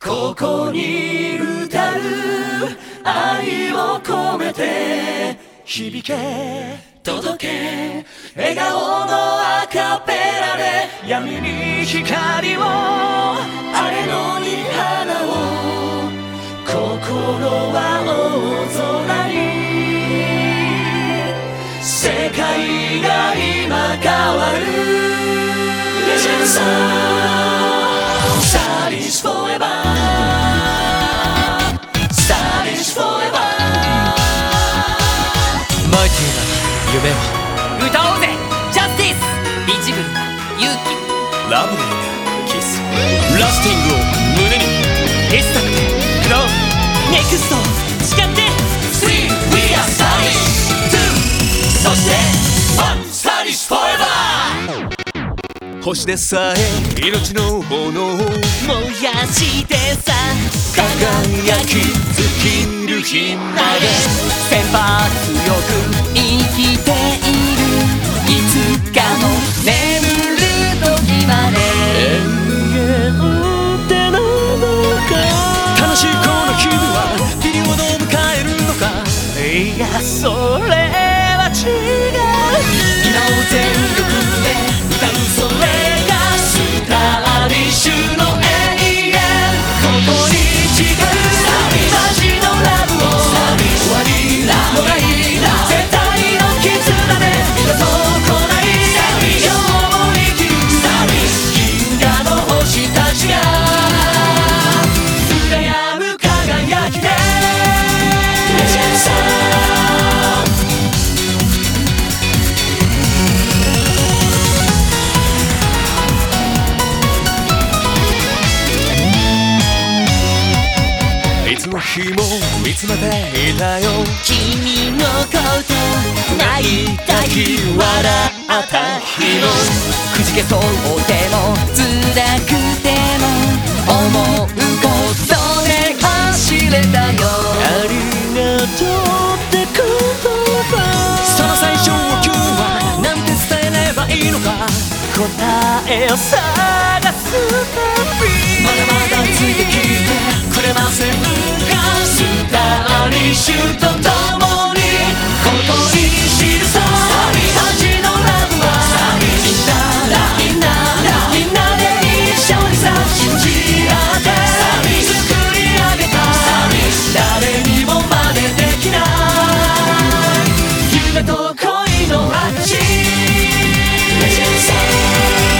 ここに歌う愛を込めて響け届け笑顔のアカペラで闇に光をあれのに花を心は大空に世界が今変わるレジェンドさんサリスフォーエバーサリスフォーエバーマイティな夢を歌おうぜジャスティスビジブルな勇気ラブリーなキスラスティングを胸にエスタってクローネクスト誓って 3 We are stylish 2そして1 Stylish forever 星でさえ命の炎を燃やしてさ輝き尽きる日まで先発強く生きているいつかの眠る時まで永遠ってなのか悲しいこの日々はピリオドを迎えるのかいやそれは違う今を全力で歌うそれがスターリッシュの永遠ここに誓うマジのラブを終わりのない絶対の絆で二度と来ない今日も生きる銀河の星たちが羨む輝きでレジェンドさんいつの日も見つめていたよ君のこと泣いた日笑った日もくじけそうでも辛くても思うことで走れたよありがとうって言葉その最初を今日はなんて伝えればいいのか答えを探すたびまだまだついてきてくれませんかスターリッシュと共にここに記そうマジのラブはみんなで一緒にさ信じ合って作り上げた誰にも真似できない夢と恋の証レジェンドさん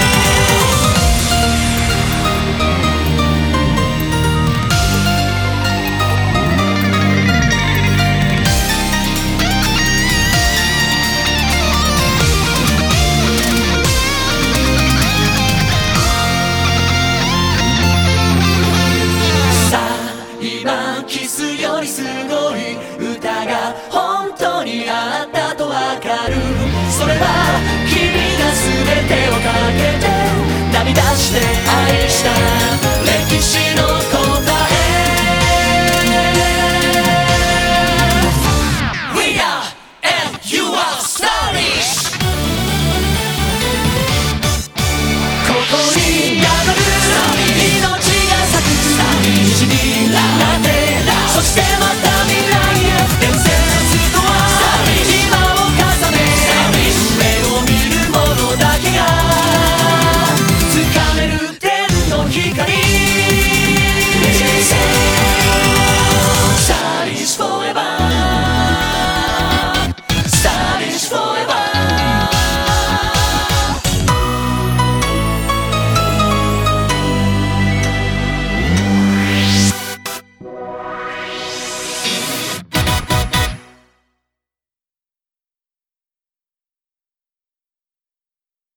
キスよりすごい歌が本当にあったとわかるそれは君が全てをかけて涙して愛した歴史の答え We are and you are stylish ここに宿る命が咲く虹になってそしてまた未来へ伝説とは今を重ね夢を見る者だけが掴める天の光